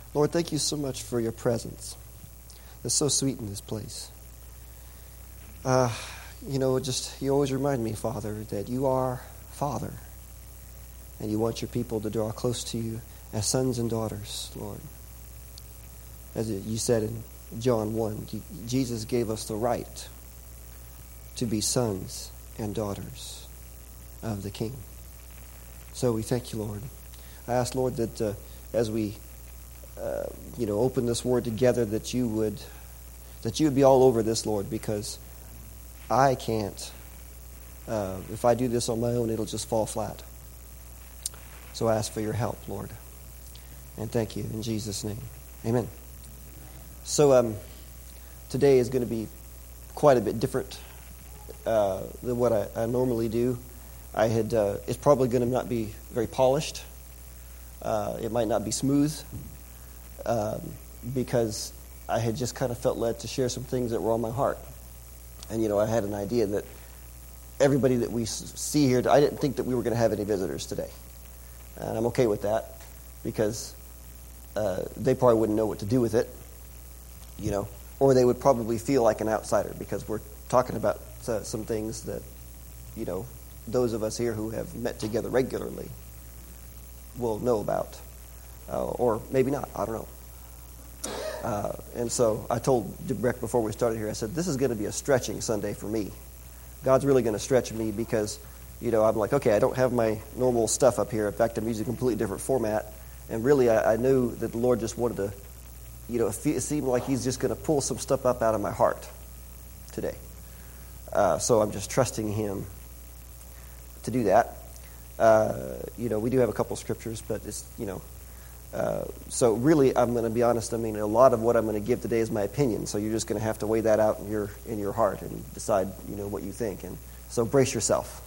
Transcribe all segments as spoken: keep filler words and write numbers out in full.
Lord, thank you so much for your presence. It's so sweet in this place. Uh, you know, just you always remind me, Father, that you are Father, and you want your people to draw close to you as sons and daughters, Lord. As you said in John one, Jesus gave us the right to be sons and daughters of the King. So we thank you, Lord. I ask, Lord, that uh, as we, uh, you know, open this word together, that you would, that you would be all over this, Lord, because I can't. Uh, if I do this on my own, it'll just fall flat. So I ask for your help, Lord, and thank you in Jesus' name. Amen. So um, today is going to be quite a bit different uh, than what I, I normally do. I had. Uh, it's probably going to not be very polished. Uh, it might not be smooth um, because I had just kind of felt led to share some things that were on my heart. And, you know, I had an idea that everybody that we see here, I didn't think that we were going to have any visitors today. And I'm okay with that because uh, they probably wouldn't know what to do with it, you know, or they would probably feel like an outsider because we're talking about uh, some things that, you know, those of us here who have met together regularly will know about, uh, or maybe not, I don't know. Uh, and so I told Breck before we started here, I said, this is going to be a stretching Sunday for me. God's really going to stretch me because, you know, I'm like, okay, I don't have my normal stuff up here. In fact, I'm using a completely different format. And really, I, I knew that the Lord just wanted to, you know, it seemed like he's just going to pull some stuff up out of my heart today. Uh, so I'm just trusting him to do that. Uh, you know, we do have a couple scriptures, but it's, you know, uh, so really, I'm going to be honest. I mean, a lot of what I'm going to give today is my opinion. So you're just going to have to weigh that out in your in your heart and decide, you know, what you think. And so brace yourself.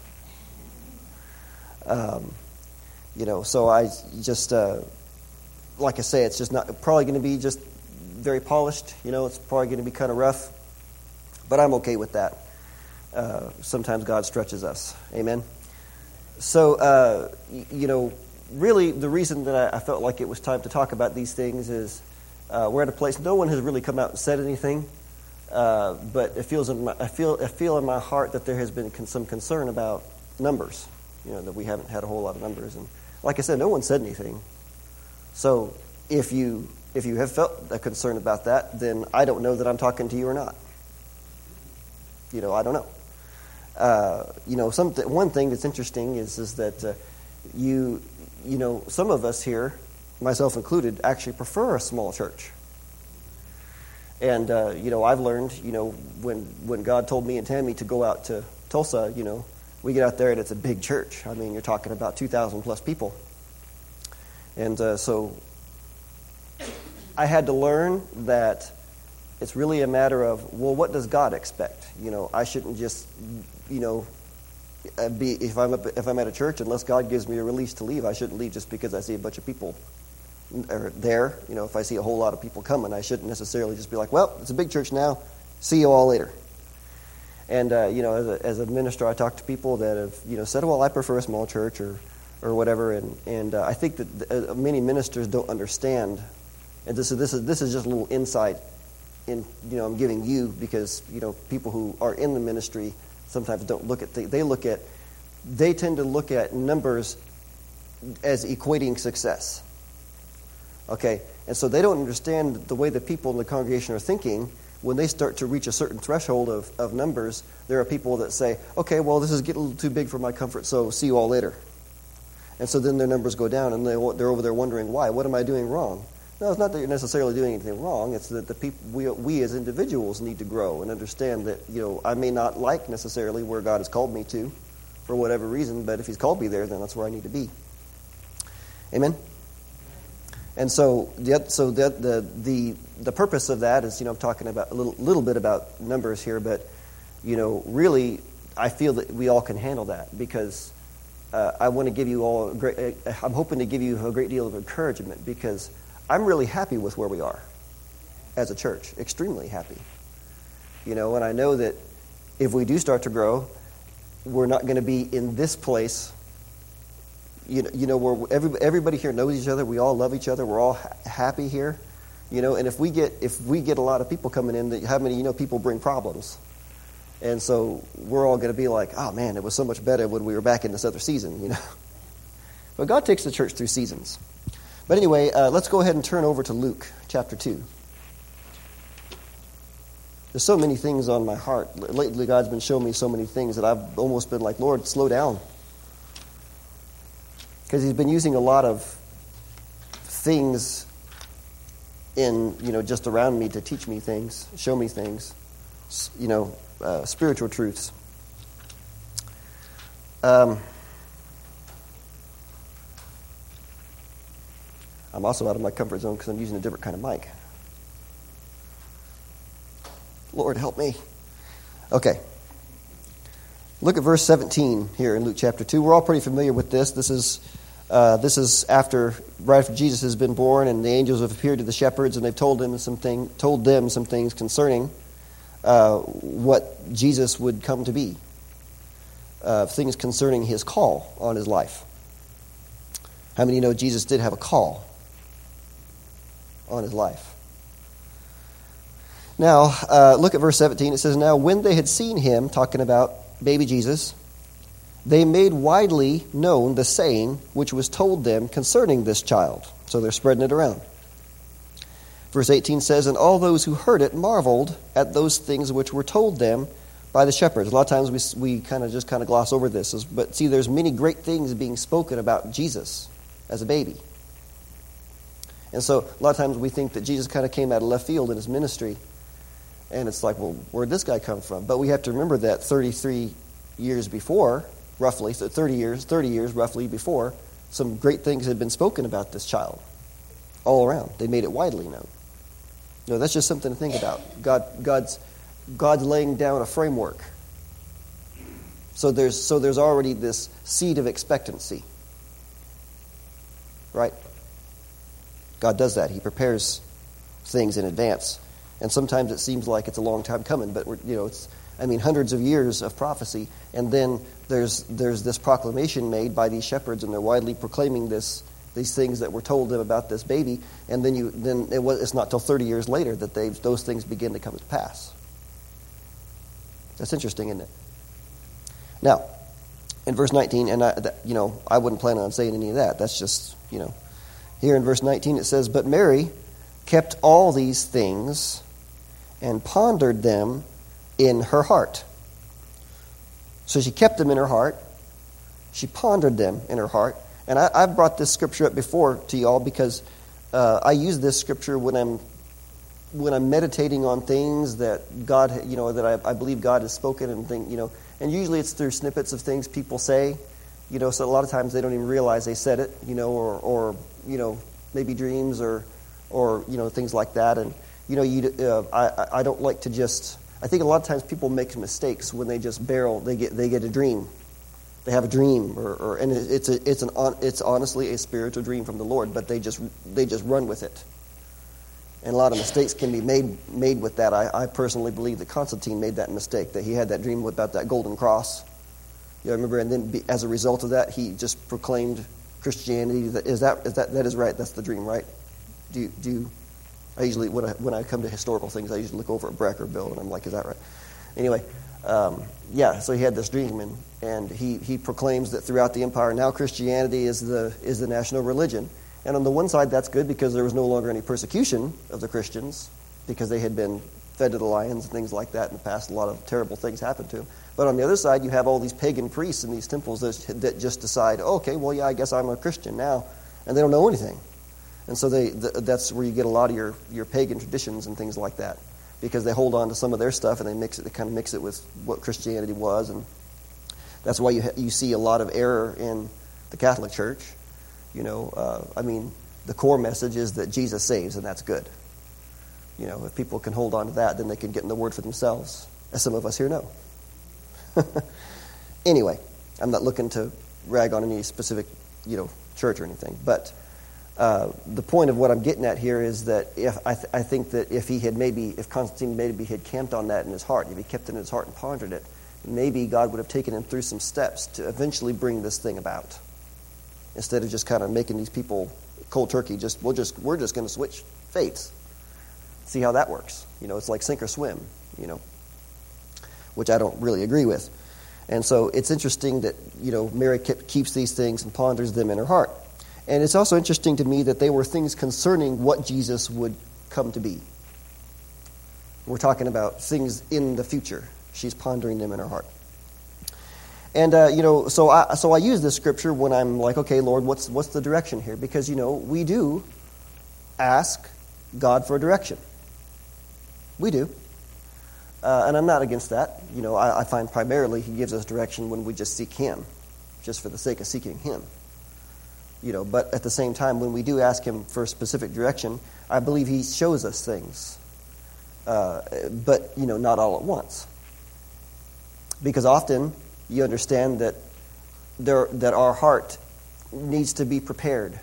Um, you know, so I just, uh, like I say, it's just not probably going to be just very polished. You know, it's probably going to be kind of rough, but I'm okay with that. Uh, sometimes God stretches us. Amen. So, uh, you know, really the reason that I, I felt like it was time to talk about these things is uh, we're at a place, no one has really come out and said anything, uh, but it feels in my, I feel I feel in my heart that there has been con- some concern about numbers, you know, that we haven't had a whole lot of numbers. And like I said, no one said anything. So if you if you have felt a concern about that, then I don't know that I'm talking to you or not. You know, I don't know. Uh, you know, some th- one thing that's interesting is is that uh, you you know some of us here, myself included, actually prefer a small church. And uh, you know, I've learned, you know, when when God told me and Tammy to go out to Tulsa, you know, we get out there and it's a big church. I mean, you're talking about two thousand plus people, and uh, so I had to learn that it's really a matter of, well, what does God expect? You know, I shouldn't just, you know, be if I'm up, if I'm at a church, unless God gives me a release to leave, I shouldn't leave just because I see a bunch of people are there. You know, if I see a whole lot of people coming, I shouldn't necessarily just be like, well, it's a big church now. See you all later. And uh, you know, as a, as a minister, I talk to people that have, you know, said, well, I prefer a small church or or whatever, and and uh, I think that uh, many ministers don't understand. And this is this is this is just a little insight. In you know, I'm giving you because you know people who are in the ministry sometimes don't look at the, they look at they tend to look at numbers as equating success. Okay, and so they don't understand the way the people in the congregation are thinking. When they start to reach a certain threshold of, of numbers, there are people that say, "Okay, well, this is getting a little too big for my comfort, so see you all later." And so then their numbers go down, and they they're over there wondering why. What am I doing wrong? No, it's not that you're necessarily doing anything wrong. It's that the people, we, we as individuals need to grow and understand that, you know, I may not like necessarily where God has called me to for whatever reason, but if he's called me there, then that's where I need to be. Amen? And so the so the the the, the purpose of that is, you know, I'm talking about a little, little bit about numbers here, but, you know, really I feel that we all can handle that because uh, I want to give you all a great, uh, I'm hoping to give you a great deal of encouragement because I'm really happy with where we are as a church, extremely happy. You know, and I know that if we do start to grow, we're not going to be in this place you know, you know where every, everybody here knows each other. We all love each other. We're all ha- happy here. You know, and if we get if we get a lot of people coming in, that how many you know people bring problems, and so we're all going to be like, oh man, it was so much better when we were back in this other season, you know. But God takes the church through seasons. But anyway, uh, let's go ahead and turn over to Luke chapter two. There's so many things on my heart. Lately, God's been showing me so many things that I've almost been like, Lord, slow down, because He's been using a lot of things in, you know, just around me to teach me things, show me things, you know, uh, spiritual truths. Um, I'm also out of my comfort zone because I'm using a different kind of mic. Lord, help me. Okay. Look at verse seventeen here in Luke chapter two. We're all pretty familiar with this. This is Uh, this is after, right after Jesus has been born, and the angels have appeared to the shepherds, and they've told them some thing, told them some things concerning uh, what Jesus would come to be, uh, things concerning His call on His life. How many know Jesus did have a call on His life? Now, uh, look at verse seventeen. It says, "Now when they had seen Him," talking about baby Jesus, "they made widely known the saying which was told them concerning this child." So they're spreading it around. Verse eighteen says, "And all those who heard it marveled at those things which were told them by the shepherds." A lot of times we we kind of just kind of gloss over this. But see, there's many great things being spoken about Jesus as a baby. And so a lot of times we think that Jesus kind of came out of left field in His ministry. And it's like, well, where'd this guy come from? But we have to remember that thirty-three years before, roughly, so thirty years, thirty years roughly before, some great things had been spoken about this child all around. They made it widely known. You know, that's just something to think about. God, God's, God's laying down a framework. So there's, so there's already this seed of expectancy, right? God does that. He prepares things in advance, and sometimes it seems like it's a long time coming. But we're, you know, it's. I mean, hundreds of years of prophecy, and then there's there's this proclamation made by these shepherds, and they're widely proclaiming this these things that were told them about this baby, and then you then it was, it's not till thirty years later that they those things begin to come to pass. That's interesting, isn't it? Now, in verse nineteen, and I, that, you know, I wouldn't plan on saying any of that. That's just, you know, here in verse nineteen it says, "But Mary kept all these things and pondered them in her heart." So she kept them in her heart. She pondered them in her heart. And I, I've brought this scripture up before to y'all because uh, I use this scripture when I'm when I'm meditating on things that God, you know, that I, I believe God has spoken and think, you know, and usually it's through snippets of things people say, you know. So a lot of times they don't even realize they said it, you know, or or you know, maybe dreams or or you know, things like that. And you know, you uh, I I don't like to just. I think a lot of times people make mistakes when they just barrel. They get they get a dream, they have a dream, or, or and it's a, it's an it's honestly a spiritual dream from the Lord, but they just they just run with it, and a lot of mistakes can be made made with that. I, I personally believe that Constantine made that mistake, that he had that dream about that golden cross. You know, remember, and then be, as a result of that, he just proclaimed Christianity. Is that is that that is right? That's the dream, right? Do you, do you, I usually, when I, when I come to historical things, I usually look over at Brackerville, and I'm like, is that right? Anyway, um, yeah, so he had this dream, and, and he, he proclaims that throughout the empire, now Christianity is the is the national religion. And on the one side, that's good because there was no longer any persecution of the Christians because they had been fed to the lions and things like that in the past. A lot of terrible things happened to them. But on the other side, you have all these pagan priests in these temples that, that just decide, oh, okay, well, yeah, I guess I'm a Christian now, and they don't know anything. And so they th- that's where you get a lot of your, your pagan traditions and things like that, because they hold on to some of their stuff and they mix it. They kind of mix it with what Christianity was, and that's why you ha- you see a lot of error in the Catholic Church. You know, uh, I mean, the core message is that Jesus saves, and that's good. You know, if people can hold on to that, then they can get in the Word for themselves, as some of us here know. Anyway, I'm not looking to rag on any specific, you know, church or anything, but. Uh, the point of what I'm getting at here is that if I, th- I think that if he had maybe, if Constantine maybe had camped on that in his heart, if he kept it in his heart and pondered it, maybe God would have taken him through some steps to eventually bring this thing about. instead of just kind of making these people cold turkey. Just we'll just we're just going to switch faiths, see how that works. You know, it's like sink or swim. You know, which I don't really agree with. And so it's interesting that, you know, Mary keeps these things and ponders them in her heart. And it's also interesting to me that they were things concerning what Jesus would come to be. We're talking about things in the future. She's pondering them in her heart. And, uh, you know, so I, so I use this scripture when I'm like, okay, Lord, what's what's the direction here? Because, you know, we do ask God for a direction. We do. Uh, and I'm not against that. You know, I, I find primarily he gives us direction when we just seek him, just for the sake of seeking him. You know, but at the same time, when we do ask him for a specific direction, I believe he shows us things. Uh, but, you know, not all at once. Because often you understand that there, that our heart needs to be prepared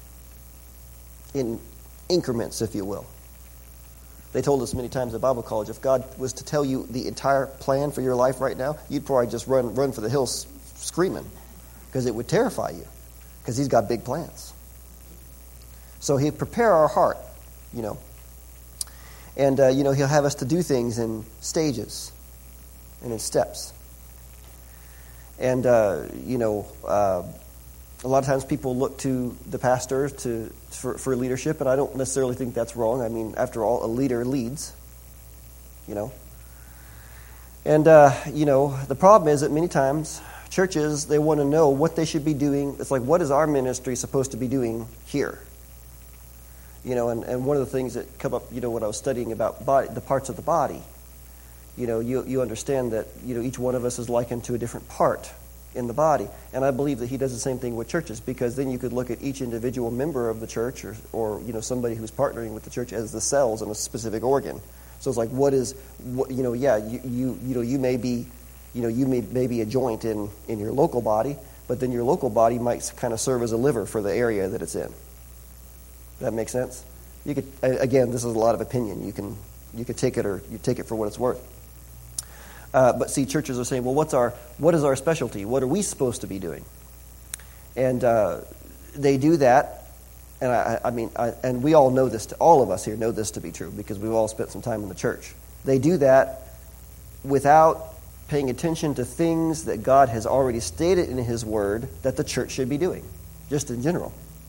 in increments, if you will. They told us many times at Bible college, if God was to tell you the entire plan for your life right now, you'd probably just run run for the hills screaming, because it would terrify you, because he's got big plans. So he'd prepare our heart, you know. And, uh, you know, he'll have us to do things in stages and in steps. And, uh, you know, uh, a lot of times people look to the pastor to for, for leadership, and I don't necessarily think that's wrong. I mean, after all, a leader leads, you know. And, uh, you know, the problem is that many times churches, they want to know what they should be doing. It's like, what is our ministry supposed to be doing here? You know, and, and one of the things that come up, you know, when I was studying about body, the parts of the body, you know, you, you understand that, you know, each one of us is likened to a different part in the body. And I believe that he does the same thing with churches, because then you could look at each individual member of the church or, or you know, somebody who's partnering with the church as the cells in a specific organ. So it's like, what is, what, you know, yeah, you, you you know, you may be, you know, you may, may be a joint in, in your local body, but then your local body might kind of serve as a liver for the area that it's in. Does that make sense? You could, again, this is a lot of opinion. You can you could take it or you take it for what it's worth. Uh, but see, churches are saying, well, what's our what is our specialty? What are we supposed to be doing? And uh, they do that, and I, I mean, I, and we all know this. To, all of us here know this to be true, because we've all spent some time in the church. They do that without paying attention to things that God has already stated in His Word that the church should be doing, just in general.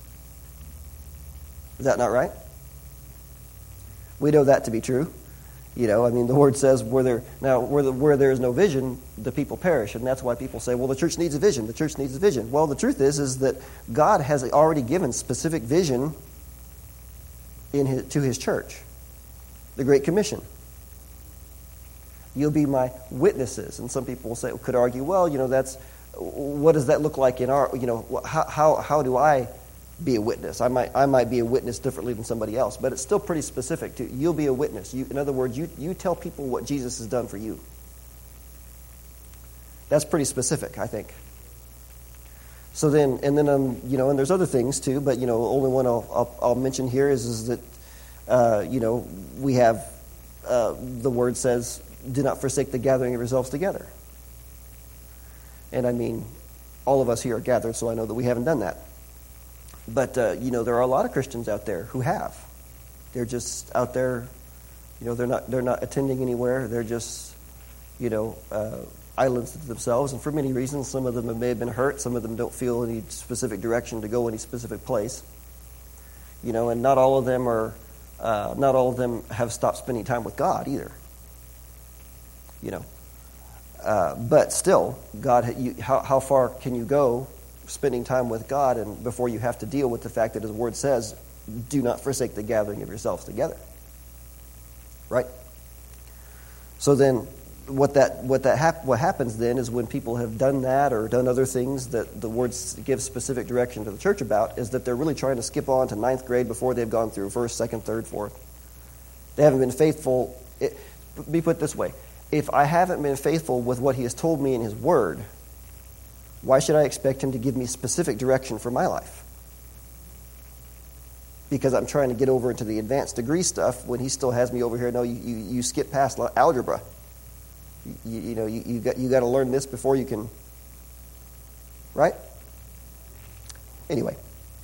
Is that not right? We know that to be true. You know, I mean, the Word says, where there now where, the, where there is no vision, the people perish. And that's why people say, well, the church needs a vision. The church needs a vision. Well, the truth is, is that God has already given specific vision in his, to His church. The Great Commission. You'll be my witnesses. And some people will say, could argue, well, you know, that's, what does that look like in our, you know, how how, how do I be a witness? I might I might be a witness differently than somebody else, but it's still pretty specific. To you'll be a witness. You, in other words, you you tell people what Jesus has done for you. That's pretty specific, I think. So then, and then um, you know, and there's other things too, but you know, only one I'll I'll, I'll mention here is is that uh, you know we have uh, the Word says, "Do not forsake the gathering of yourselves together." And I mean, all of us here are gathered, so I know that we haven't done that. But, uh, you know, there are a lot of Christians out there who have. They're just out there, you know, they're not they're not attending anywhere. They're just, you know, uh, islands to themselves. And for many reasons, some of them may have been hurt. Some of them don't feel any specific direction to go any specific place. You know, and not all of them are, uh, not all of them have stopped spending time with God either. You know. Uh, but still, God, you, how, how far can you go spending time with God and before you have to deal with the fact that His Word says, do not forsake the gathering of yourselves together. Right? So then what that what that hap- what happens then is when people have done that or done other things that the Word gives specific direction to the church about, is that they're really trying to skip on to ninth grade before they've gone through first, second, third, fourth. They haven't been faithful. It, be put this way. If I haven't been faithful with what He has told me in His Word, why should I expect Him to give me specific direction for my life? Because I'm trying to get over into the advanced degree stuff when He still has me over here. No, you, you, you skip past algebra. You, you know, you, you got you got to learn this before you can, right? Anyway.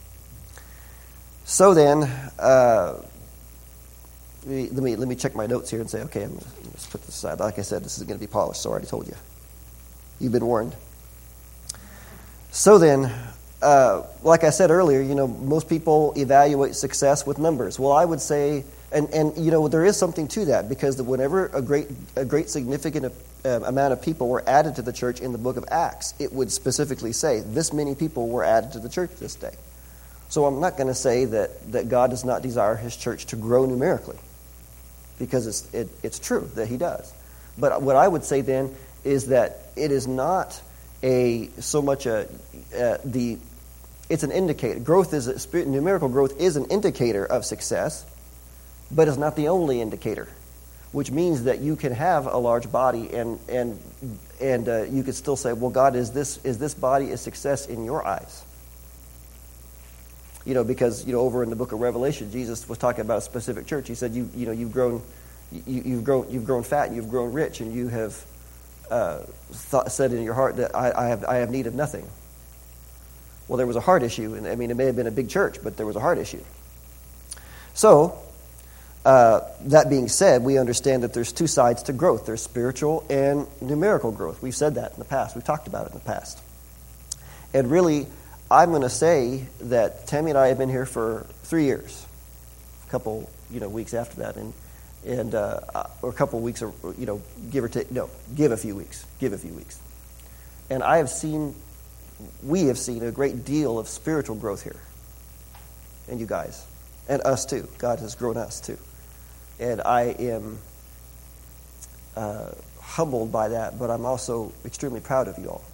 So then, uh, let me, let me let me check my notes here and say, okay, I'm let's put this aside. Like I said, this is going to be polished, so I already told you. You've been warned. So then, uh, like I said earlier, you know, most people evaluate success with numbers. Well, I would say, and, and you know, there is something to that, because whenever a great a great significant uh, amount of people were added to the church in the book of Acts, it would specifically say, this many people were added to the church this day. So I'm not going to say that, that God does not desire his church to grow numerically, because it's it, it's true that he does. But what I would say then is that it is not a so much a uh, the it's an indicator. Growth is a spirit, numerical growth is an indicator of success, but it's not the only indicator. Which means that you can have a large body and and and uh, you could still say, well, God, is this is this body a success in your eyes? You know, because you know over in the book of Revelation, Jesus was talking about a specific church. He said, you you know you've grown you, you've grown you've grown fat and you've grown rich, and you have uh, thought, said in your heart that I, I have I have need of nothing. Well, there was a heart issue, and I mean it may have been a big church, but there was a heart issue. So. Uh, that being said, we understand that there's two sides to growth. There's spiritual and numerical growth. We've said that in the past. We've talked about it in the past. And really, I'm going to say that Tammy and I have been here for three years, a couple, you know, weeks after that, and and uh, or a couple of weeks, or you know, give or take. No, give a few weeks. Give a few weeks. And I have seen, we have seen a great deal of spiritual growth here, and you guys, and us too. God has grown us too. And I am uh, humbled by that, but I'm also extremely proud of you all.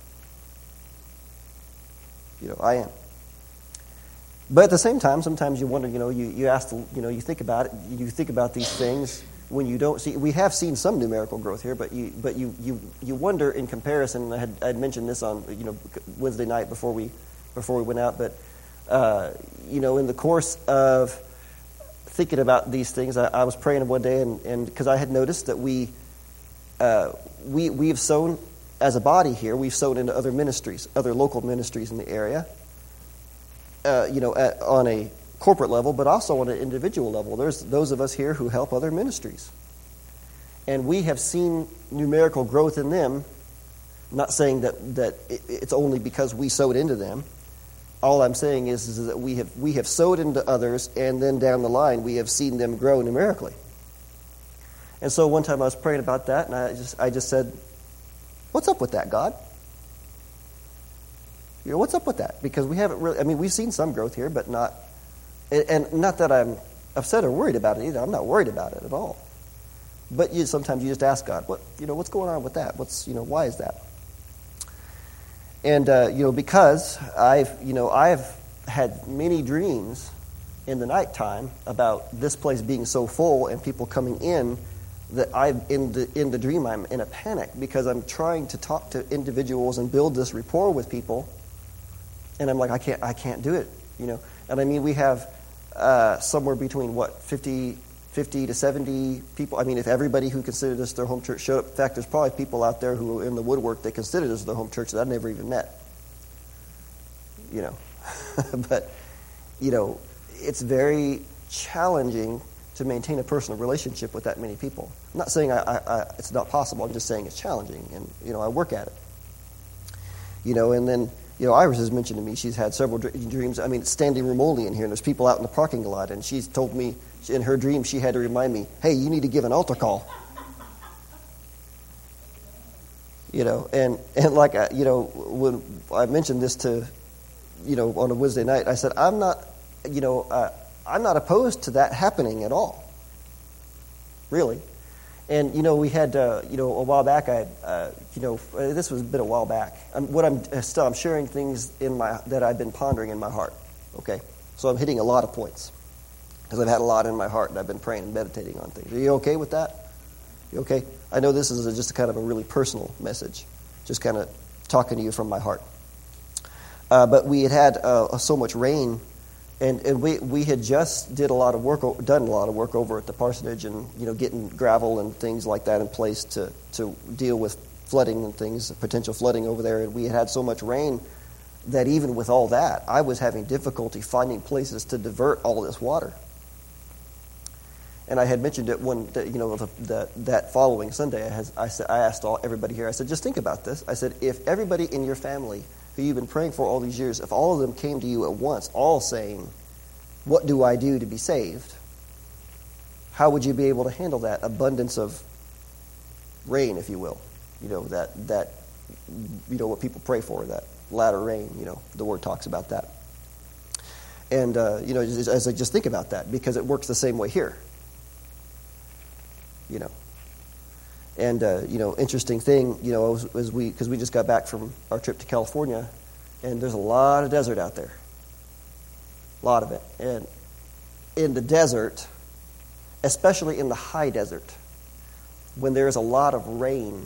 You know, I am. But at the same time, sometimes you wonder, you know, you, you ask, you know, you think about it, you think about these things when you don't see, we have seen some numerical growth here, but you but you, you, you wonder in comparison, I had, I had mentioned this on, you know, Wednesday night before we, before we went out, but, uh, you know, in the course of thinking about these things, I, I was praying one day, and because I had noticed that we, uh, we we've sown as a body here, we've sown into other ministries, other local ministries in the area, uh, you know, at, on a corporate level, but also on an individual level. There's those of us here who help other ministries, and we have seen numerical growth in them. I'm not saying that that it, it's only because we sowed into them. All I'm saying is, is that we have we have sowed into others, and then down the line we have seen them grow numerically. And so one time I was praying about that, and I just I just said, "What's up with that, God? You know, what's up with that? Because we haven't really. I mean, we've seen some growth here, but not, and not that I'm upset or worried about it either. I'm not worried about it at all. But you sometimes you just ask God, what you know, what's going on with that? What's you know, why is that?" And, uh, you know, because I've, you know, I've had many dreams in the nighttime about this place being so full and people coming in that I'm in the, in the dream I'm in a panic because I'm trying to talk to individuals and build this rapport with people. And I'm like, I can't, I can't do it, you know. And I mean, we have uh, somewhere between, what, fifty, fifty to seventy people. I mean, if everybody who considered this their home church showed up. In fact, there's probably people out there who are in the woodwork that consider this their home church that I've never even met. You know. But, you know, it's very challenging to maintain a personal relationship with that many people. I'm not saying I, I, I, it's not possible. I'm just saying it's challenging. And, you know, I work at it. You know, and then, you know, Iris has mentioned to me she's had several dreams. I mean, it's standing room only in here, and there's people out in the parking lot, and she's told me in her dream she had to remind me, hey, you need to give an altar call. You know, and, and like, I, you know, when I mentioned this to, you know, on a Wednesday night, I said, I'm not, you know, uh, I'm not opposed to that happening at all. Really. And, you know, we had, uh, you know, a while back, I, uh, you know, this was a bit a while back. I'm, what I'm still, I'm sharing things in my, that I've been pondering in my heart. Okay. So I'm hitting a lot of points because I've had a lot in my heart and I've been praying and meditating on things. Are you okay with that? You okay? I know this is a, just a kind of a really personal message, just kind of talking to you from my heart. Uh, but we had had uh, so much rain, and, and we we had just did a lot of work, done a lot of work over at the parsonage, and you know, getting gravel and things like that in place to to deal with flooding and things, potential flooding over there. And we had had so much rain that even with all that, I was having difficulty finding places to divert all this water. And I had mentioned it when, the, you know, the, the, that following Sunday, I, has, I, said, I asked all, everybody here, I said, just think about this. I said, if everybody in your family who you've been praying for all these years, if all of them came to you at once, all saying, what do I do to be saved? How would you be able to handle that abundance of rain, if you will? You know, that, that you know, what people pray for, that latter rain, you know, the Word talks about that. And, uh, you know, as, as I just think about that, because it works the same way here. You know, and uh, you know, interesting thing, you know, as, as we because we just got back from our trip to California, and there's a lot of desert out there, a lot of it, and in the desert, especially in the high desert, when there's a lot of rain,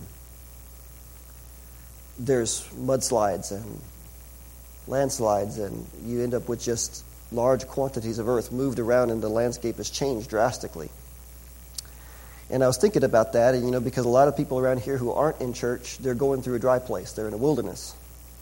there's mudslides and landslides, and you end up with just large quantities of earth moved around, and the landscape has changed drastically. And I was thinking about that, and you know, because a lot of people around here who aren't in church, they're going through a dry place. They're in a wilderness.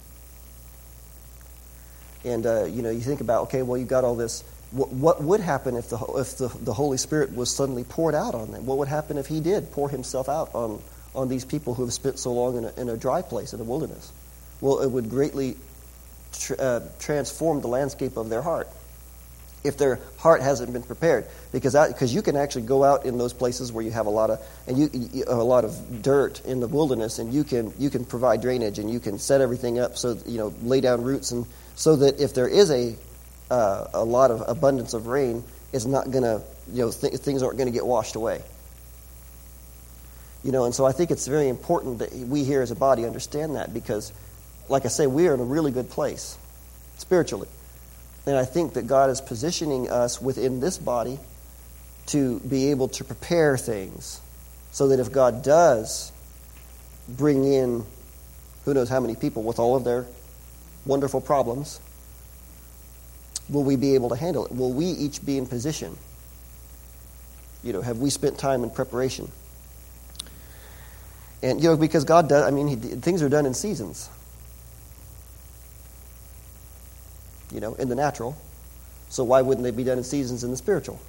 And uh, you know, you think about, okay, well, you got all this. What, what would happen if the if the, the Holy Spirit was suddenly poured out on them? What would happen if He did pour Himself out on on these people who have spent so long in a, in a dry place, in a wilderness? Well, it would greatly tr- uh, transform the landscape of their heart, if their heart hasn't been prepared, because because you can actually go out in those places where you have a lot of and you, you a lot of dirt in the wilderness, and you can you can provide drainage, and you can set everything up so, you know, lay down roots, and so that if there is a uh, a lot of abundance of rain, it's not going to, you know, th- things aren't going to get washed away. You know, and so I think it's very important that we here as a body understand that, because, like I say, we are in a really good place spiritually. And I think that God is positioning us within this body to be able to prepare things so that if God does bring in who knows how many people with all of their wonderful problems, will we be able to handle it? Will we each be in position? You know, have we spent time in preparation? And, you know, because God does, I mean, he, things are done in seasons. You know, in the natural. So why wouldn't they be done in seasons in the spiritual?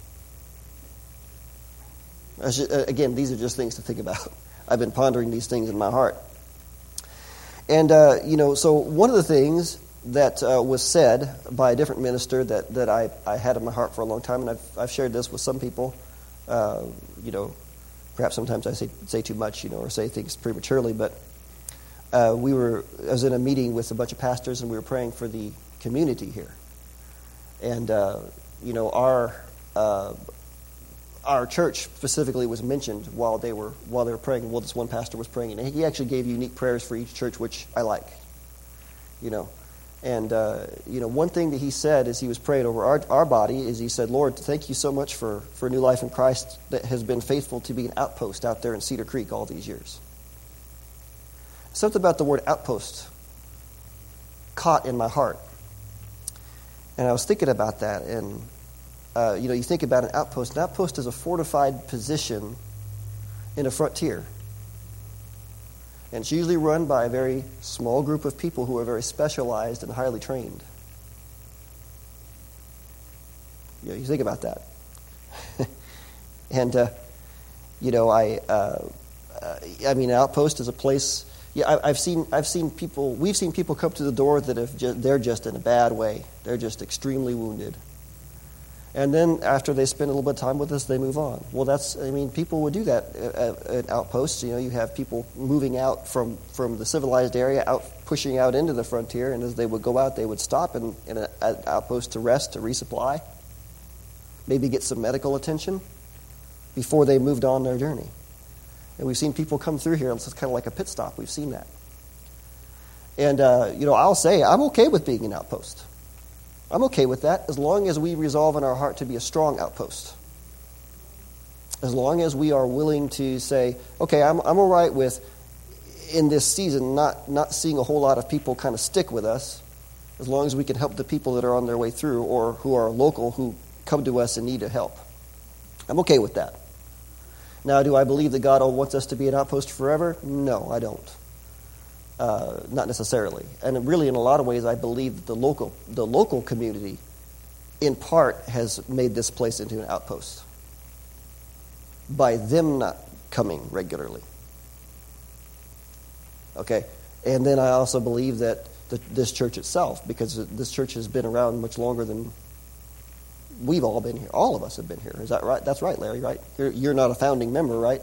Just, uh, again, these are just things to think about. I've been pondering these things in my heart. And, uh, you know, so one of the things that uh, was said by a different minister that, that I, I had in my heart for a long time, and I've, I've shared this with some people, uh, you know, perhaps sometimes I say, say too much, you know, or say things prematurely, but uh, we were, I was in a meeting with a bunch of pastors, and we were praying for the community here. And, uh, you know, our uh, our church specifically was mentioned while they were while they were praying. Well, this one pastor was praying, and he actually gave unique prayers for each church, which I like. You know, and, uh, you know, one thing that he said as he was praying over our, our body is he said, Lord, thank you so much for, for New Life in Christ that has been faithful to be an outpost out there in Cedar Creek all these years. Something about the word outpost caught in my heart. And I was thinking about that, and, uh, you know, you think about an outpost. An outpost is a fortified position in a frontier. And it's usually run by a very small group of people who are very specialized and highly trained. You know, you think about that. and, uh, you know, I, uh, uh, I mean, an outpost is a place. Yeah, I, I've seen, I've seen people. We've seen people come to the door that have just, they're just in a bad way. They're just extremely wounded. And then after they spend a little bit of time with us, they move on. Well, that's, I mean, people would do that at, at outposts. You know, you have people moving out from, from the civilized area, out pushing out into the frontier, and as they would go out, they would stop in, in an outpost to rest, to resupply, maybe get some medical attention before they moved on their journey. And we've seen people come through here, and it's kind of like a pit stop. We've seen that. And, uh, you know, I'll say I'm okay with being an outpost. I'm okay with that as long as we resolve in our heart to be a strong outpost. As long as we are willing to say, okay, I'm I'm all right with, in this season, not, not seeing a whole lot of people kind of stick with us, as long as we can help the people that are on their way through or who are local who come to us and need help. I'm okay with that. Now, do I believe that God wants us to be an outpost forever? No, I don't. Uh, not necessarily. And really, in a lot of ways, I believe that the local, the local community, in part, has made this place into an outpost by them not coming regularly. Okay? And then I also believe that the, this church itself, because this church has been around much longer than we've all been here. All of us have been here. Is that right? That's right, Larry, right? You're, you're not a founding member, right?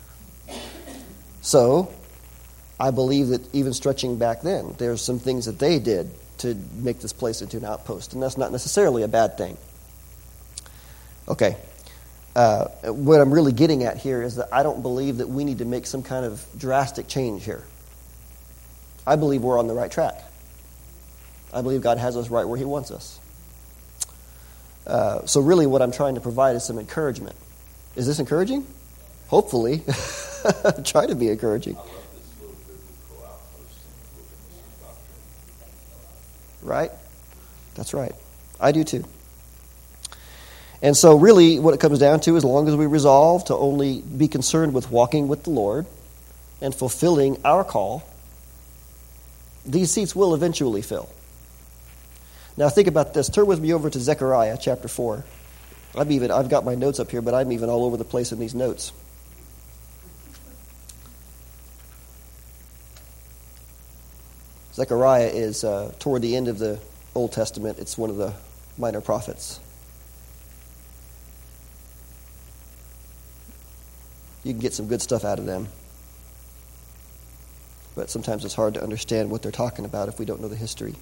So, I believe that even stretching back then, there's some things that they did to make this place into an outpost, and that's not necessarily a bad thing. Okay. Uh, what I'm really getting at here is that I don't believe that we need to make some kind of drastic change here. I believe we're on the right track. I believe God has us right where He wants us. Uh, so really what I'm trying to provide is some encouragement. Is this encouraging? Hopefully. Try to be encouraging. Right? That's right. I do too. And so really what it comes down to, as long as we resolve to only be concerned with walking with the Lord and fulfilling our call, these seats will eventually fill. Now think about this. Turn with me over to Zechariah chapter four. I've even I've got my notes up here, but I'm even all over the place in these notes. Zechariah is uh, toward the end of the Old Testament. It's one of the minor prophets. You can get some good stuff out of them. But sometimes it's hard to understand what they're talking about if we don't know the history.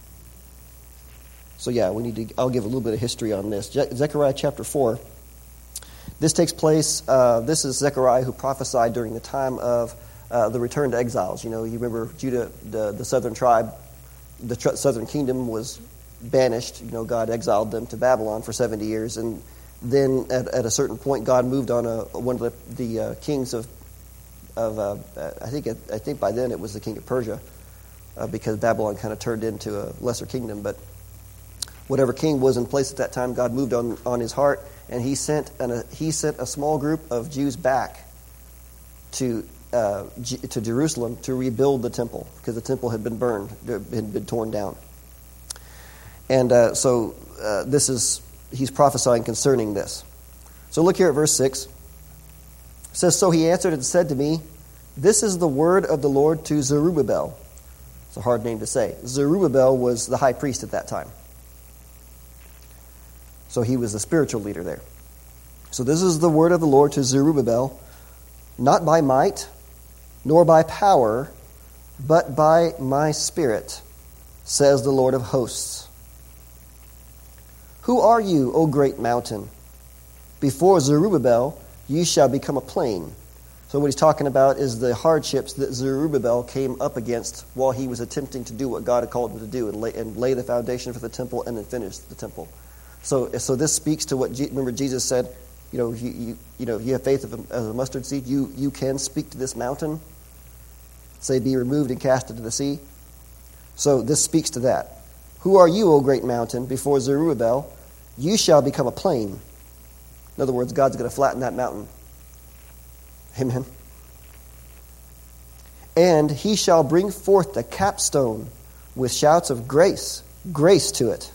So yeah, we need to. I'll give a little bit of history on this. Je- Zechariah chapter four. This takes place. Uh, this is Zechariah who prophesied during the time of uh, the return to exiles. You know, you remember Judah, the, the southern tribe, the tr- southern kingdom was banished. You know, God exiled them to Babylon for seventy years, and then at, at a certain point, God moved on a, one of the, the uh, kings of of uh, I think it, I think by then it was the king of Persia, uh, because Babylon kind of turned into a lesser kingdom. But whatever king was in place at that time, God moved on, on his heart, and he sent an, a, he sent a small group of Jews back to uh, G, to Jerusalem to rebuild the temple, because the temple had been burned, had been torn down. And uh, so uh, this is he's prophesying concerning this. So look here at verse six. It says, "So he answered and said to me, this is the word of the Lord to Zerubbabel." It's a hard name to say. Zerubbabel was the high priest at that time. So he was the spiritual leader there. So this is the word of the Lord to Zerubbabel, not by might, nor by power, but by my Spirit, says the Lord of hosts. Who are you, O great mountain? Before Zerubbabel, you shall become a plain. So what he's talking about is the hardships that Zerubbabel came up against while he was attempting to do what God had called him to do, and lay, and lay the foundation for the temple and then finish the temple. So, so this speaks to what, remember Jesus said, you know, you, you, you know, if you have faith of a, as a mustard seed, you, you can speak to this mountain, say, be removed and cast into the sea. So this speaks to that. Who are you, O great mountain? Before Zerubbabel, you shall become a plain. In other words, God's going to flatten that mountain. Amen. And he shall bring forth the capstone with shouts of grace, grace to it.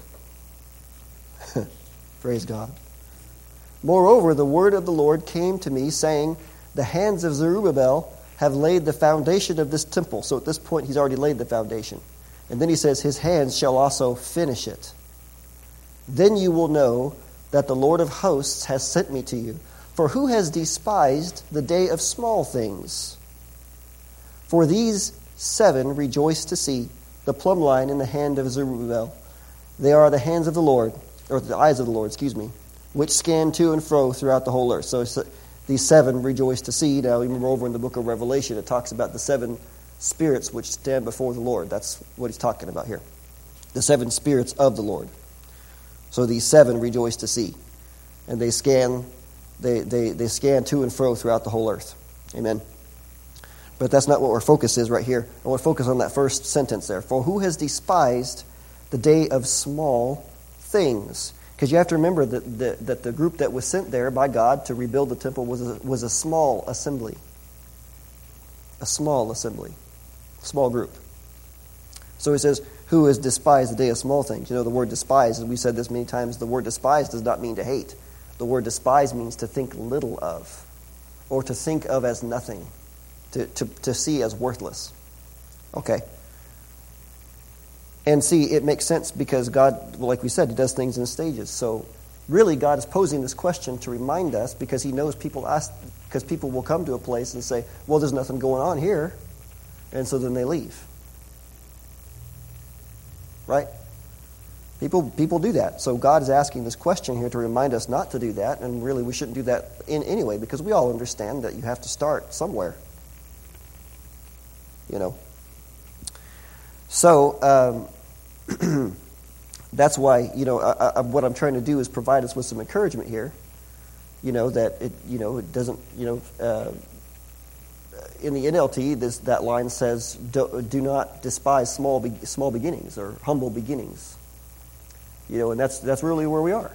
Praise God. Moreover, the word of the Lord came to me, saying, the hands of Zerubbabel have laid the foundation of this temple. So at this point, he's already laid the foundation. And then he says, his hands shall also finish it. Then you will know that the Lord of hosts has sent me to you. For who has despised the day of small things? For these seven rejoice to see the plumb line in the hand of Zerubbabel. They are the hands of the Lord, or the eyes of the Lord, excuse me, which scan to and fro throughout the whole earth. So, so these seven rejoice to see. Now, remember over in the book of Revelation, it talks about the seven spirits which stand before the Lord. That's what he's talking about here. The seven spirits of the Lord. So these seven rejoice to see. And they scan, they, they, they scan to and fro throughout the whole earth. Amen. But that's not what our focus is right here. I want to focus on that first sentence there. For who has despised the day of small things? Because you have to remember that the, that the group that was sent there by God to rebuild the temple was a, was a small assembly. A small assembly. small group. So he says, who has despised the day of small things? You know, the word despise, and we said this many times, the word despise does not mean to hate. The word despise means to think little of, or to think of as nothing, to, to, to see as worthless. Okay. And see, it makes sense because God, like we said, He does things in stages. So really God is posing this question to remind us because He knows people ask, because people will come to a place and say, well, there's nothing going on here. And so then they leave. Right? People people do that. So God is asking this question here to remind us not to do that, and really we shouldn't do that in anyway, because we all understand that you have to start somewhere. You know. So um, that's why, you know, I, I, what I'm trying to do is provide us with some encouragement here. You know, that it, you know, it doesn't, you know, uh, in the N L T, this that line says, do, do not despise small be, small beginnings or humble beginnings. You know, and that's that's really where we are.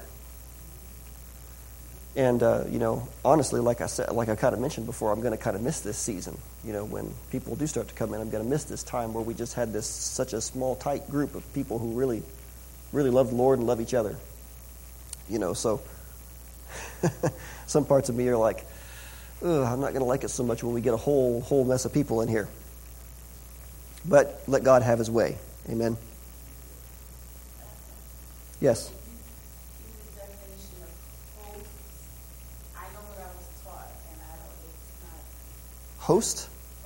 And uh, you know, honestly, like I said, like I kind of mentioned before, I'm going to kind of miss this season. You know, when people do start to come in, I'm going to miss this time where we just had this such a small, tight group of people who really, really love the Lord and love each other. You know, so some parts of me are like, ugh, I'm not going to like it so much when we get a whole whole mess of people in here. But let God have His way. Amen. Yes. Host?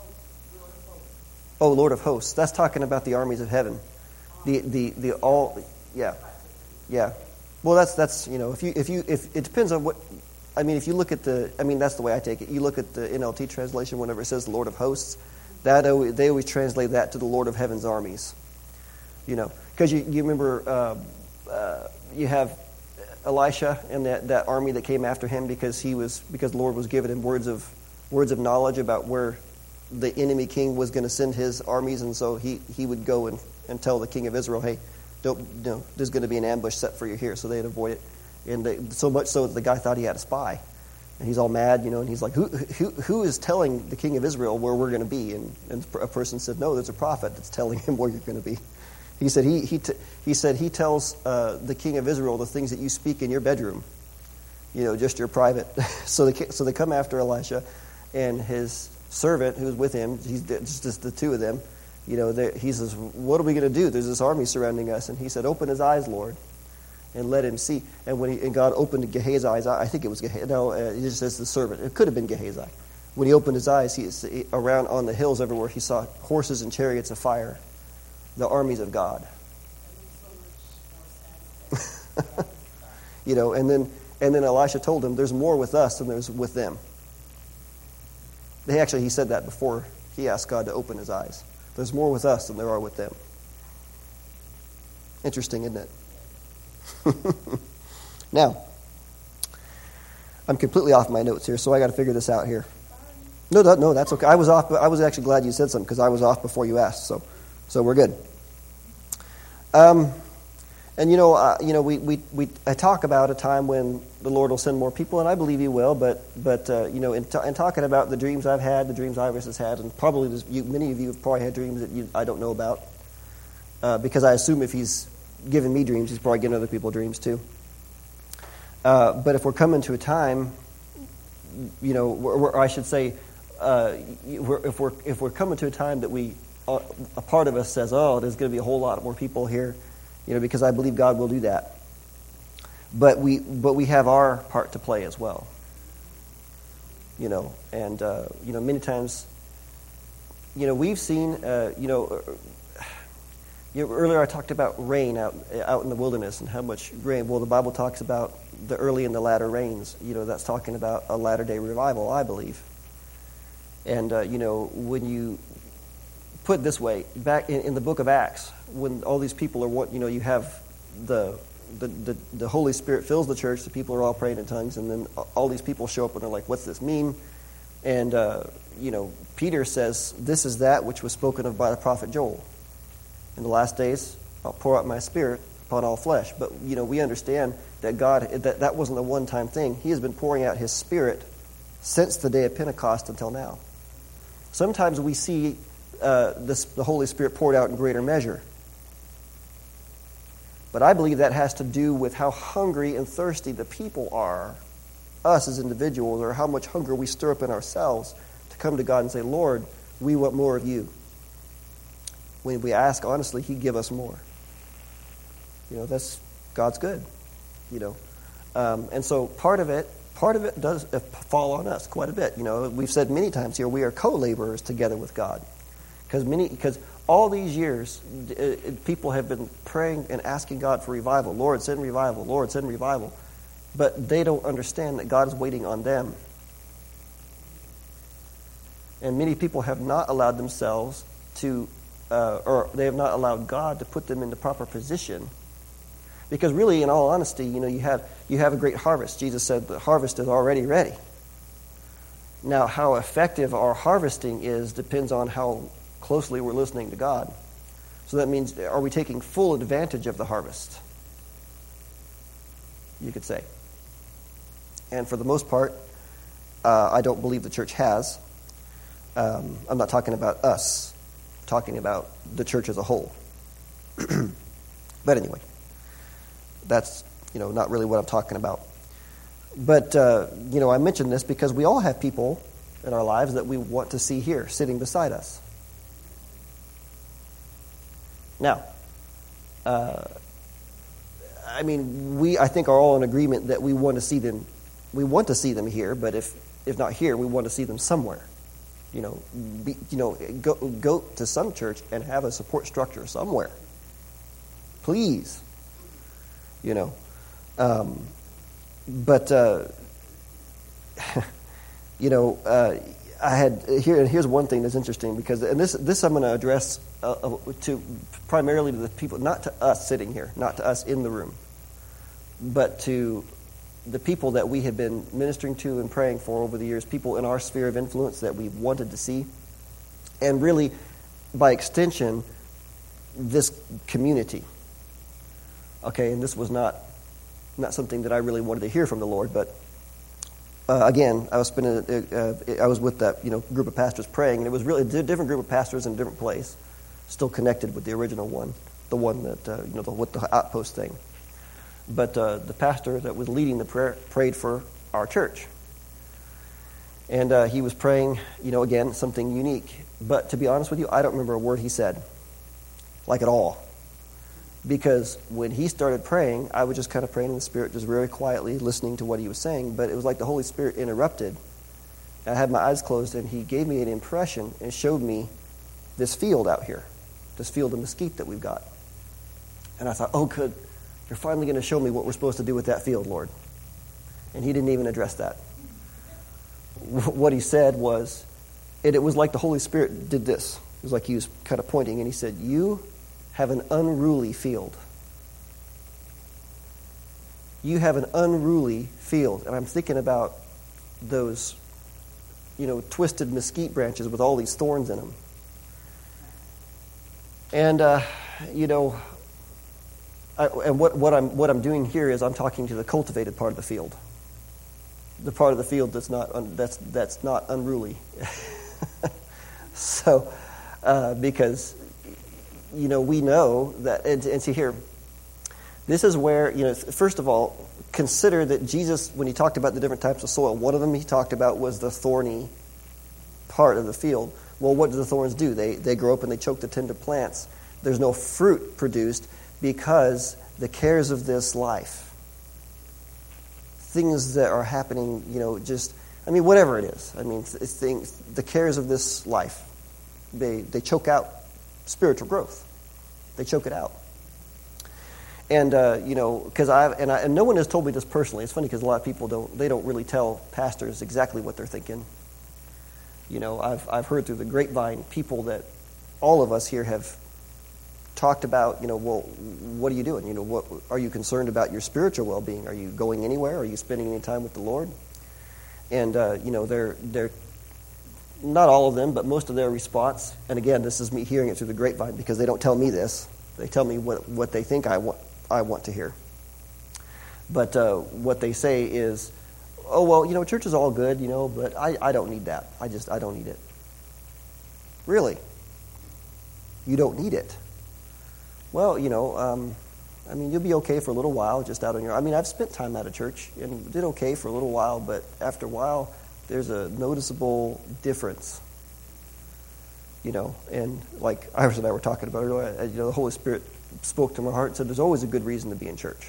Oh, Lord of hosts. That's talking about the armies of heaven. The the the all yeah. Yeah. Well, that's that's, you know, if you if you if it depends on what I mean, if you look at the I mean, that's the way I take it. You look at the N L T translation whenever it says the Lord of hosts, that they always translate that to the Lord of heaven's armies. You know, because you you remember uh, uh, you have Elisha and that, that army that came after him because he was because the Lord was giving him words of words of knowledge about where the enemy king was going to send his armies, and so he, he would go and, and tell the king of Israel, hey, don't you know, there's going to be an ambush set for you here, so they'd avoid it. And they, so much so that the guy thought he had a spy, and he's all mad, you know, and he's like, who who who is telling the king of Israel where we're going to be? And, and a person said, no, there's a prophet that's telling him where you're going to be. He said he he t- he said he tells uh, the king of Israel the things that you speak in your bedroom, you know, just your private. so they so they come after Elisha, and his servant who's with him, he's just, just the two of them, you know, he says, what are we going to do? There's this army surrounding us. And he said, open his eyes, Lord, and let him see. And when he, and God opened Gehazi's eyes, I think it was Gehazi, no, uh, it just says the servant. It could have been Gehazi. When he opened his eyes, he, he around on the hills everywhere, he saw horses and chariots of fire, the armies of God. You know, and then and then Elisha told him, there's more with us than there's with them. They actually, he said that before he asked God to open his eyes. There's more with us than there are with them. Interesting, isn't it? Now, I'm completely off my notes here, so I got to figure this out here. No, no, no, that's okay. I was off. I was actually glad you said something because I was off before you asked. So, so we're good. Um, and you know, uh, you know, we we we I talk about a time when the Lord will send more people, and I believe He will. But but uh, you know, in, t- in talking about the dreams I've had, the dreams Iris has had, and probably this, you, many of you have probably had dreams that you, I don't know about, uh, because I assume if He's given me dreams, He's probably giving other people dreams too. Uh, but if we're coming to a time, you know, or I should say, uh, if we're if we're coming to a time that we, uh, a part of us says, oh, there's going to be a whole lot more people here, you know, because I believe God will do that. But we but we have our part to play as well. You know, and uh, you know, many times, you know, we've seen, uh, you know. You know, earlier I talked about rain out out in the wilderness and how much rain. Well, the Bible talks about the early and the latter rains. You know, that's talking about a latter-day revival, I believe. And, uh, you know, when you put it this way, back in, in the book of Acts, when all these people are, what you know, you have the, the, the, the Holy Spirit fills the church, the people are all praying in tongues, and then all these people show up and they're like, what's this mean? And, uh, you know, Peter says, this is that which was spoken of by the prophet Joel. In the last days, I'll pour out my Spirit upon all flesh. But, you know, we understand that God, that, that wasn't a one-time thing. He has been pouring out His Spirit since the day of Pentecost until now. Sometimes we see uh, this, the Holy Spirit poured out in greater measure. But I believe that has to do with how hungry and thirsty the people are, us as individuals, or how much hunger we stir up in ourselves to come to God and say, Lord, we want more of you. When we ask honestly, He'd give us more. You know, that's God's good. You know, um, and so part of it, part of it does fall on us quite a bit. You know, we've said many times here we are co-laborers together with God, because many because. All these years, people have been praying and asking God for revival. Lord, send revival. Lord, send revival. But they don't understand that God is waiting on them. And many people have not allowed themselves to, uh, or they have not allowed God to put them in the proper position. Because really, in all honesty, you know, you have you have a great harvest. Jesus said the harvest is already ready. Now, how effective our harvesting is depends on how closely we're listening to God. So that means, are we taking full advantage of the harvest? You could say. And for the most part, uh, I don't believe the church has. Um, I'm not talking about us. I'm talking about the church as a whole. But anyway, that's, you know, not really what I'm talking about. But, uh, you know, I mention this because we all have people in our lives that we want to see here, sitting beside us. Now, uh, I mean, we, I think, are all in agreement that we want to see them, we want to see them here, but if, if not here, we want to see them somewhere. You know, be, you know, go, go to some church and have a support structure somewhere. Please. You know. Um, but, uh, you know, uh, I had here. And here's one thing that's interesting because, and this this I'm going to address uh, to primarily to the people, not to us sitting here, not to us in the room, but to the people that we have been ministering to and praying for over the years, people in our sphere of influence that we wanted to see, and really, by extension, this community. Okay, and this was not not something that I really wanted to hear from the Lord, but. Uh, again, I was spending. Uh, uh, I was with that you know group of pastors praying, and it was really a different group of pastors in a different place, still connected with the original one, the one that uh, you know the, with the outpost thing. But uh, the pastor that was leading the prayer prayed for our church, and uh, he was praying. You know, again, something unique. But to be honest with you, I don't remember a word he said, like at all. Because when he started praying, I was just kind of praying in the Spirit, just very quietly listening to what he was saying. But it was like the Holy Spirit interrupted. I had my eyes closed, and he gave me an impression and showed me this field out here, this field of mesquite that we've got. And I thought, oh, good. You're finally going to show me what we're supposed to do with that field, Lord. And he didn't even address that. What he said was, and it was like the Holy Spirit did this. It was like he was kind of pointing, and he said, you have an unruly field. You have an unruly field. And I'm thinking about those, you know, twisted mesquite branches with all these thorns in them. And, uh, you know, I, and what, what I'm what I'm doing here is I'm talking to the cultivated part of the field. The part of the field that's not un, that's that's not unruly. so, uh, because. You know, we know that, and, and see here, this is where, you know, first of all, consider that Jesus, when he talked about the different types of soil, one of them he talked about was the thorny part of the field. Well, what do the thorns do? They they grow up and they choke the tender plants. There's no fruit produced because the cares of this life, things that are happening, you know, just, I mean, whatever it is. I mean, it's things, the cares of this life, they they choke out spiritual growth. They choke it out. And, uh, you know, because I've, and, I, and no one has told me this personally. It's funny because a lot of people don't, they don't really tell pastors exactly what they're thinking. You know, I've, I've heard through the grapevine people that all of us here have talked about, you know, well, what are you doing? You know, what are you concerned about your spiritual well-being? Are you going anywhere? Are you spending any time with the Lord? And, uh, you know, they're, they're, not all of them, but most of their response, and again, this is me hearing it through the grapevine because they don't tell me this. They tell me what, what they think I want, I want to hear. But uh, what they say is, oh, well, you know, church is all good, you know, but I, I don't need that. I just, I don't need it. Really? You don't need it. Well, you know, um, I mean, you'll be okay for a little while, just out on your. I mean, I've spent time out of church and did okay for a little while, but after a while, there's a noticeable difference. You know, and like Iris and I were talking about earlier, you know, the Holy Spirit spoke to my heart and said, "There's always a good reason to be in church."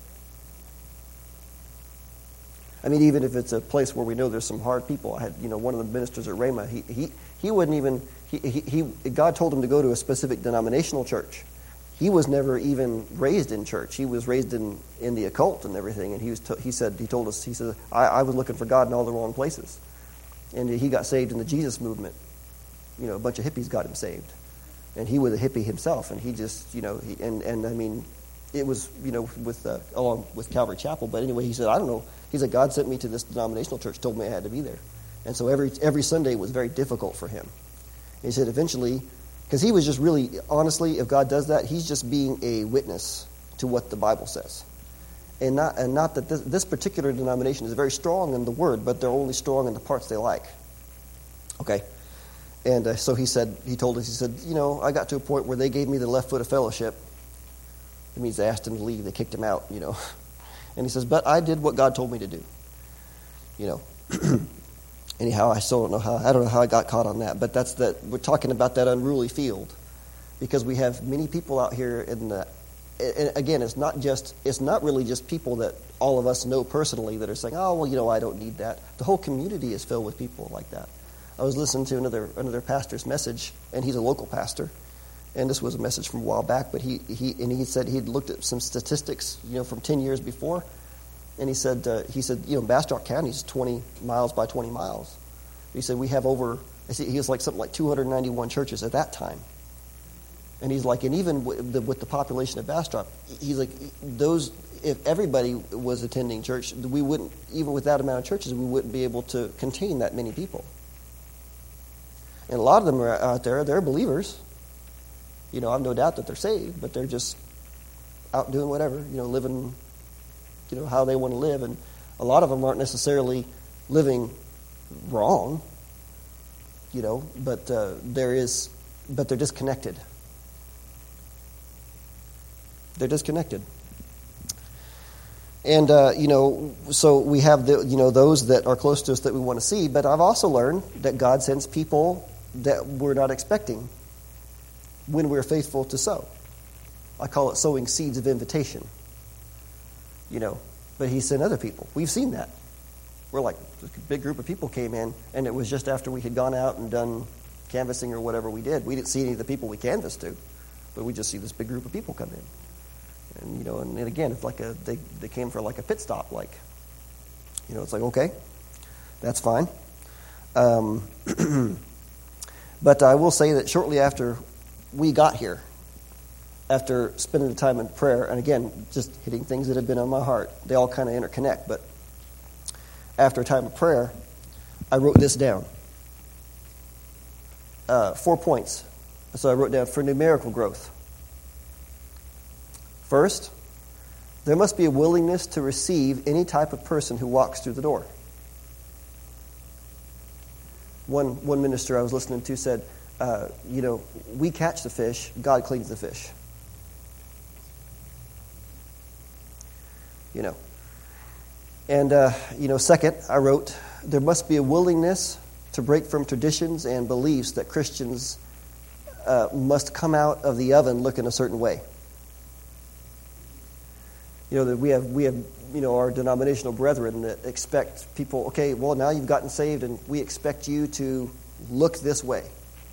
I mean, even if it's a place where we know there's some hard people. I had, you know, one of the ministers at Rhema. He he he wouldn't even. He he, he God told him to go to a specific denominational church. He was never even raised in church. He was raised in, in the occult and everything. And he was t- he said he told us he said I, I was looking for God in all the wrong places, and he got saved in the Jesus movement. You know, a bunch of hippies got him saved, and he was a hippie himself. And he just you know he, and and I mean, it was you know with uh, along with Calvary Chapel. But anyway, he said I don't know. He said God sent me to this denominational church, told me I had to be there, and so every every Sunday was very difficult for him. And he said eventually. Because he was just really, honestly, if God does that, he's just being a witness to what the Bible says. And not and not that this, this particular denomination is very strong in the Word, but they're only strong in the parts they like. Okay? And uh, so he said, he told us, he said, you know, I got to a point where they gave me the left foot of fellowship. It means they asked him to leave. They kicked him out, you know. And he says, but I did what God told me to do. You know. Anyhow, I still don't know how. I don't know how I got caught on that, but that's that. We're talking about that unruly field, because we have many people out here in the. And again, it's not just. It's not really just people that all of us know personally that are saying, "Oh, well, you know, I don't need that." The whole community is filled with people like that. I was listening to another another pastor's message, and he's a local pastor, and this was a message from a while back. But he he and he said he'd looked at some statistics, you know, from ten years before. And he said, uh, he said, you know, Bastrop County is twenty miles by twenty miles. He said we have over. He was like something like two hundred ninety-one churches at that time. And he's like, and even with the, with the population of Bastrop, he's like, those. If everybody was attending church, we wouldn't, even with that amount of churches, we wouldn't be able to contain that many people. And a lot of them are out there. They're believers. You know, I have no doubt that they're saved, but they're just out doing whatever. You know, living. You know, how they want to live, and a lot of them aren't necessarily living wrong, you know, but uh, there is, but they're disconnected. They're disconnected. And, uh, you know, so we have, the, you know, those that are close to us that we want to see, but I've also learned that God sends people that we're not expecting when we're faithful to sow. I call it sowing seeds of invitation. You know, but he sent other people. We've seen that. We're like, a big group of people came in, and it was just after we had gone out and done canvassing or whatever we did. We didn't see any of the people we canvassed to, but we just see this big group of people come in. And, you know, and, and again, it's like a, they, they came for like a pit stop, like, you know, it's like, okay, that's fine. Um, but I will say that shortly after we got here, after spending the time in prayer, and again, just hitting things that have been on my heart. They all kind of interconnect, but after a time of prayer, I wrote this down. Uh, four points. So I wrote down for numerical growth. First, there must be a willingness to receive any type of person who walks through the door. One, one minister I was listening to said, uh, you know, we catch the fish, God cleans the fish. You know, and, uh, you know, second, I wrote, there must be a willingness to break from traditions and beliefs that Christians uh, must come out of the oven looking a certain way. You know, that we have, we have, you know, our denominational brethren that expect people, okay, well, now you've gotten saved and we expect you to look this way.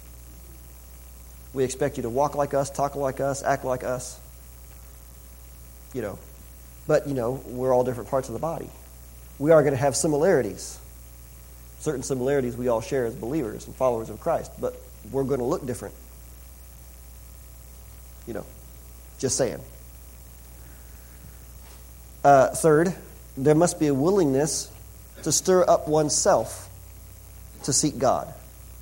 We expect you to walk like us, talk like us, act like us. You know. But, you know, we're all different parts of the body. We are going to have similarities. Certain similarities we all share as believers and followers of Christ, but we're going to look different. You know, just saying. Uh, third, there must be a willingness to stir up oneself to seek God.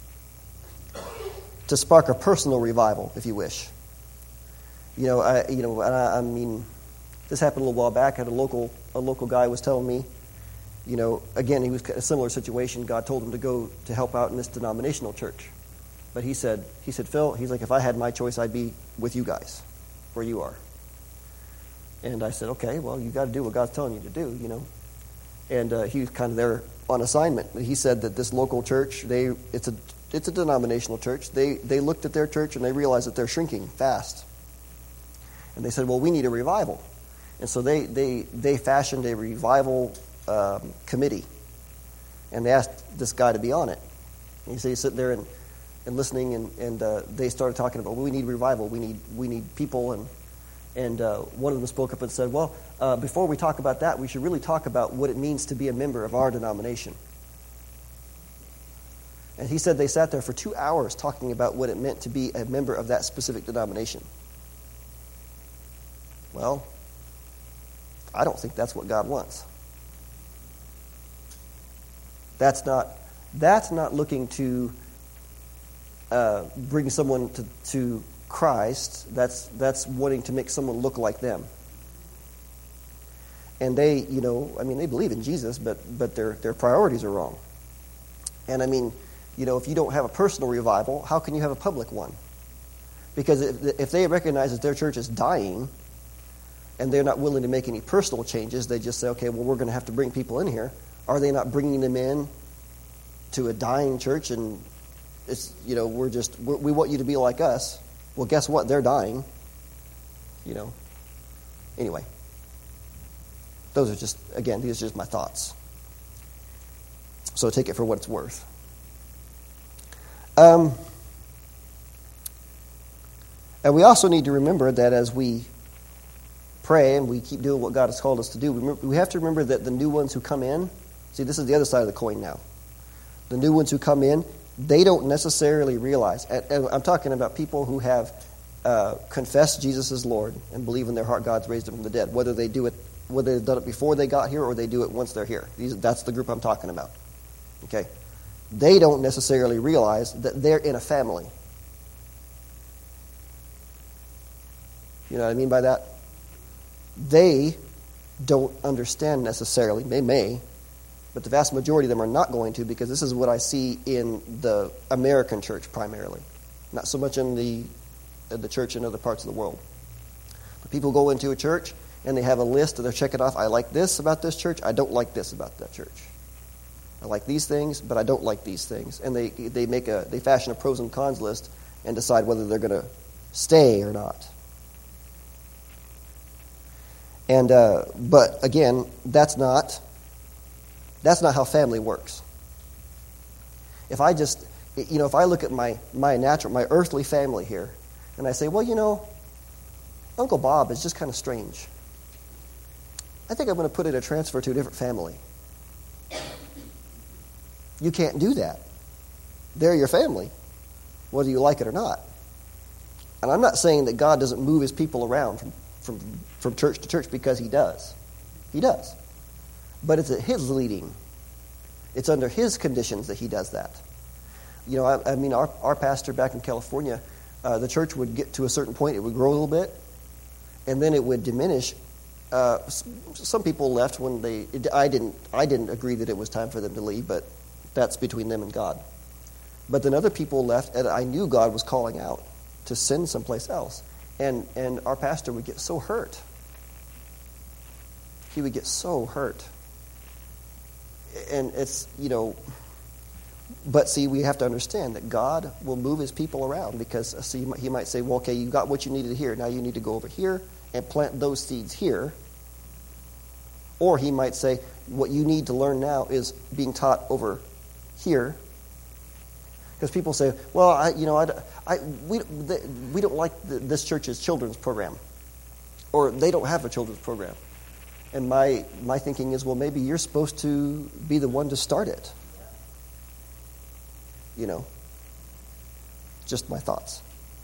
To spark a personal revival, if you wish. You know, I, you know, I, I mean... This happened a little while back. I had a local a local guy was telling me, you know, again, he was in a similar situation. God told him to go to help out in this denominational church. But he said, he said, Phil, he's like, if I had my choice, I'd be with you guys, where you are. And I said, okay, well, you got to do what God's telling you to do, you know. And uh, he was kind of there on assignment. He said that this local church, they it's a it's a denominational church. They they looked at their church and they realized that they're shrinking fast. And they said, well, we need a revival. And so they they they fashioned a revival um, committee, and they asked this guy to be on it. And he said he's sitting there and, and listening, and and uh, they started talking about, well, we need revival. We need we need people, and and uh, one of them spoke up and said, well, uh, before we talk about that, we should really talk about what it means to be a member of our denomination. And he said they sat there for two hours talking about what it meant to be a member of that specific denomination. Well, I don't think that's what God wants. That's not that's not looking to uh, bring someone to, to Christ. That's that's wanting to make someone look like them. And they, you know, I mean, they believe in Jesus, but but their their priorities are wrong. And I mean, you know, if you don't have a personal revival, how can you have a public one? Because if if they recognize that their church is dying, and they're not willing to make any personal changes, they just say, okay, well, we're going to have to bring people in here. Are they not bringing them in to a dying church? And it's, you know, we're just, we're, we want you to be like us. Well, guess what? They're dying. You know. Anyway. Those are just, again, these are just my thoughts. So take it for what it's worth. Um, and we also need to remember that as we pray and we keep doing what God has called us to do, we have to remember that the new ones who come in, see, this is the other side of the coin now. The new ones who come in, they don't necessarily realize, and I'm talking about people who have uh, confessed Jesus as Lord and believe in their heart God's raised him from the dead, whether they do it, whether they've done it before they got here or they do it once they're here. These, that's the group I'm talking about. Okay? They don't necessarily realize that they're in a family. You know what I mean by that? They don't understand necessarily. They may, but the vast majority of them are not going to, because this is what I see in the American church primarily, not so much in the in the church in other parts of the world. But people go into a church and they have a list and they're checking off, I like this about this church, I don't like this about that church. I like these things, but I don't like these things. And they they make a they fashion a pros and cons list and decide whether they're going to stay or not. And uh, but again, that's not that's not how family works. If I just you know, if I look at my my natural my earthly family here, and I say, well, you know, Uncle Bob is just kind of strange. I think I'm going to put in a transfer to a different family. You can't do that. They're your family, whether you like it or not. And I'm not saying that God doesn't move his people around from From, from church to church, because he does. He does. But it's at his leading. It's under his conditions that he does that. You know, I, I mean, our, our pastor back in California, uh, the church would get to a certain point, it would grow a little bit, and then it would diminish. Uh, some people left when they, I didn't, I didn't agree that it was time for them to leave, but that's between them and God. But then other people left, and I knew God was calling out to send someplace else. And and our pastor would get so hurt. He would get so hurt. And it's, you know, but see, we have to understand that God will move his people around, because see, he might say, well, okay, you got what you needed here. Now you need to go over here and plant those seeds here. Or he might say, what you need to learn now is being taught over here. Because people say, well, I, you know, I, I, we, they, we don't like the, this church's children's program. Or they don't have a children's program. And my, my thinking is, well, maybe you're supposed to be the one to start it. You know, just my thoughts.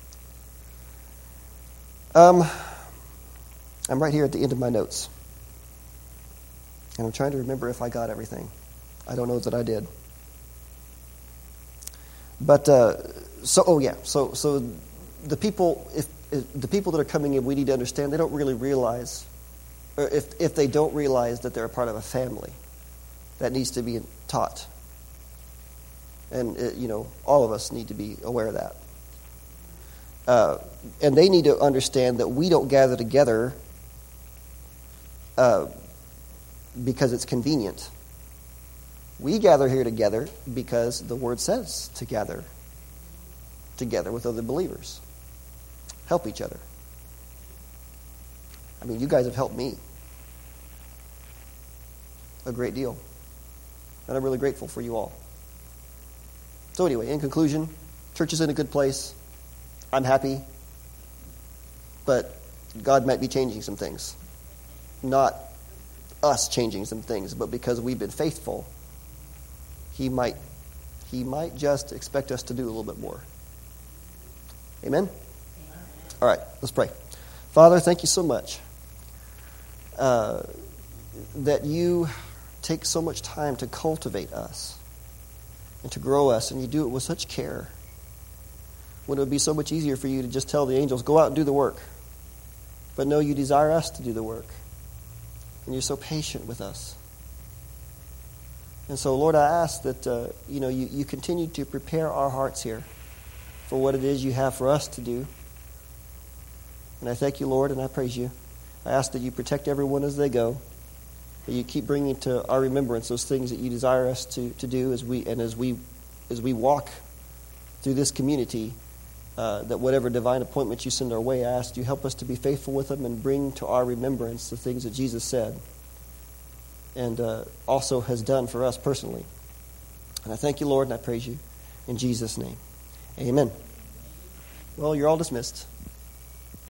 Um, I'm right here at the end of my notes. And I'm trying to remember if I got everything. I don't know that I did. But uh, so, oh yeah, so so the people, if, if the people that are coming in, we need to understand they don't really realize, or if if they don't realize that they're a part of a family, that needs to be taught. And, it, you know, all of us need to be aware of that. Uh, and they need to understand that we don't gather together uh, because it's convenient. We gather here together because the Word says to gather together with other believers. Help each other. I mean, you guys have helped me a great deal. And I'm really grateful for you all. So anyway, in conclusion, church is in a good place. I'm happy. But God might be changing some things. Not us changing some things, but because we've been faithful, He might, He might just expect us to do a little bit more. Amen? Amen. All right, let's pray. Father, thank you so much uh, that you take so much time to cultivate us and to grow us, and you do it with such care. When it would be so much easier for you to just tell the angels, go out and do the work. But no, you desire us to do the work. And you're so patient with us. And so, Lord, I ask that uh, you know you, you continue to prepare our hearts here for what it is you have for us to do. And I thank you, Lord, and I praise you. I ask that you protect everyone as they go. That you keep bringing to our remembrance those things that you desire us to, to do as we and as we as we walk through this community. Uh, that whatever divine appointments you send our way, I ask you help us to be faithful with them and bring to our remembrance the things that Jesus said and uh, also has done for us personally. And I thank you, Lord, and I praise you in Jesus' name. Amen. Well, you're all dismissed.